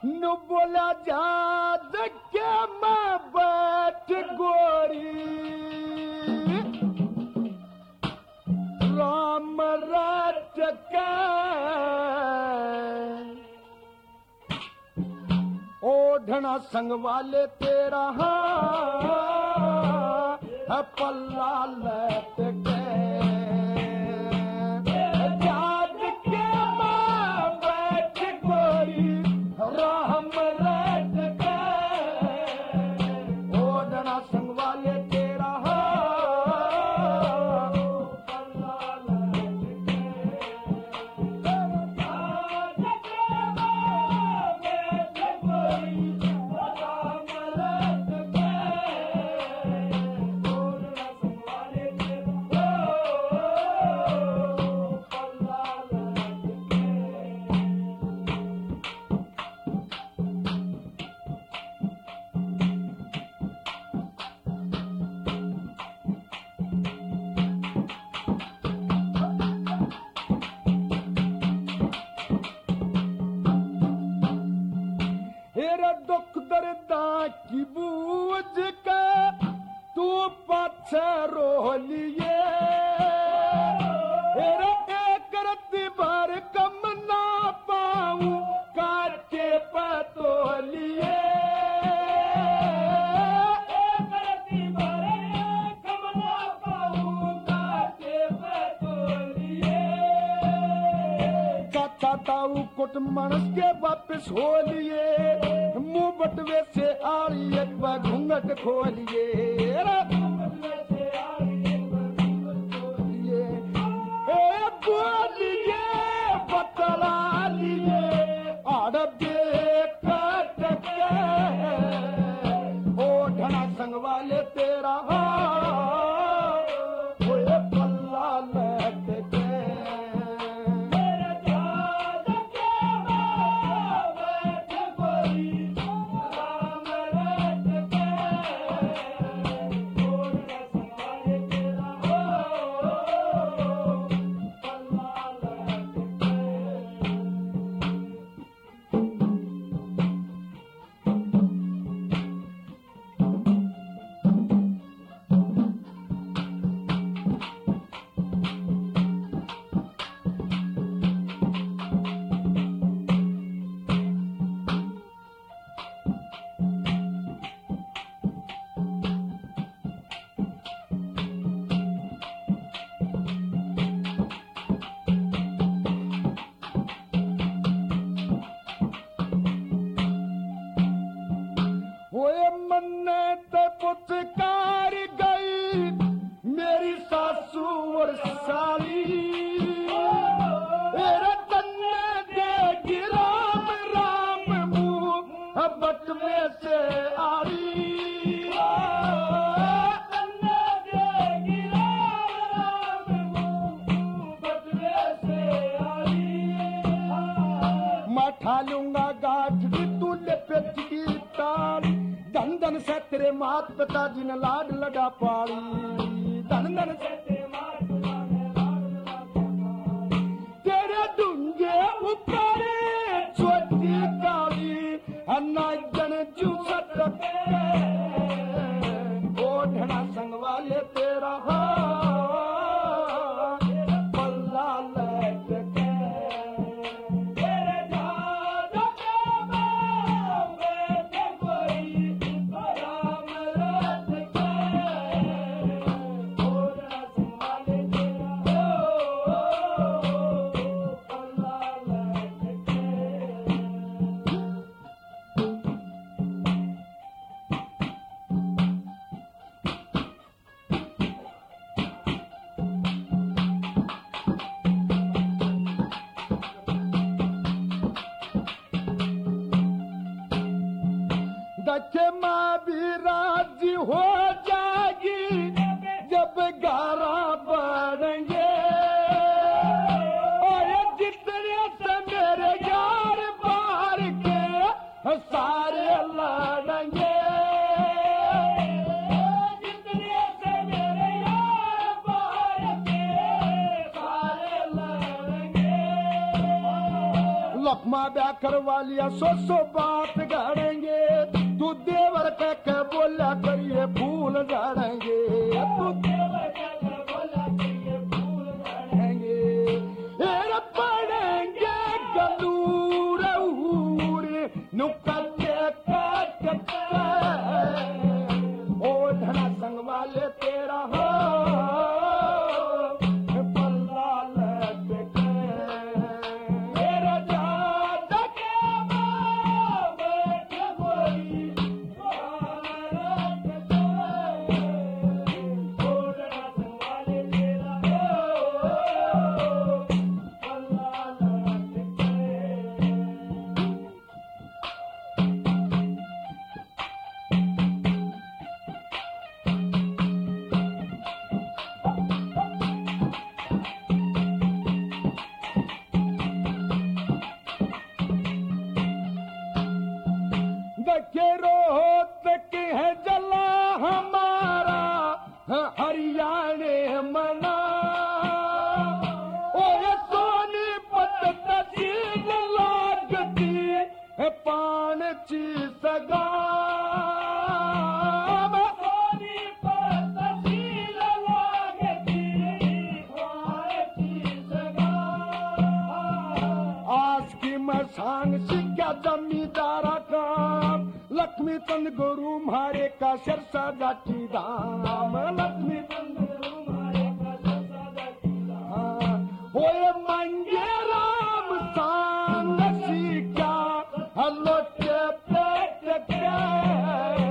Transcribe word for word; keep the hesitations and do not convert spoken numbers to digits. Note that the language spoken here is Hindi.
नु बोला जाद के मैं बैठ गोरी राम रट के ओढ़ना संग वाले तेरा है पल्ला लट के जाद के मैं बैठ गोरी राम रट के ओढ़ना संग वाले तेरा दुख दर्दा की बूझ के तू पाछे रो लिए एक रत्ती भर कम ना पाऊं काटे पतो लिए एक रत्ती भर कम ना पाऊं काटे पतो लिए चाहता कुट मनस के वापिस हो लिए मुंह बटवे से आड़ी एक बार घूंघट खोलिए बोलिए बतला लिए आड़ कट के ओढ़ना संग वाले तेरा पल्ला लट के पुचकार गई मेरी सासू और साली तन्ने देगी राम राम मुँह बटवे से आरी तन्ने देगी राम राम मुँह बटवे से आरी मैं ठा लूंगा गाठ भी तू लिपट की ताल धन धन से तेरे मात पिता जी ने लाड लगा पाली धन धन से तेरे मात पिता ने लाड लगा पाली तेरे डूंगे ऊपर छोटी काली अन्ना जन जू सटके ओढ़ना संग वाले तेरा पल्ला लट के दखे माँ भी राजी हो जाएगी जब गारा बढ़ेंगे और जितने से मेरे यार बार के सारे लड़ेंगे जितने से मेरे यार बार के सारे लड़ेंगे लख माँ ब्याह करवा लिया सो सो बात गढ़ेंगे तू देवर कह के बोला करिए फूल झाड़ेंगे तू देवर कह के बोला करिए फूल झाड़ेंगे एर पड़ेंगे गलूर नुकते काट ओ धना संग वाले तेरा हो हरियाणे मना ओ सोनी पत तसील लागती है पान ची सगा सोनी पत तसील लागती पान ची सगा आज की मसांग सिक्का जमींदारा काम लक्ष्मी चंद गुरु मारे का सरसा जाती धाम लक्ष्मी चंद गुरु मारे का सरसा जाती धाम ओए मंगे राम सांग सीखा हलो के पेट के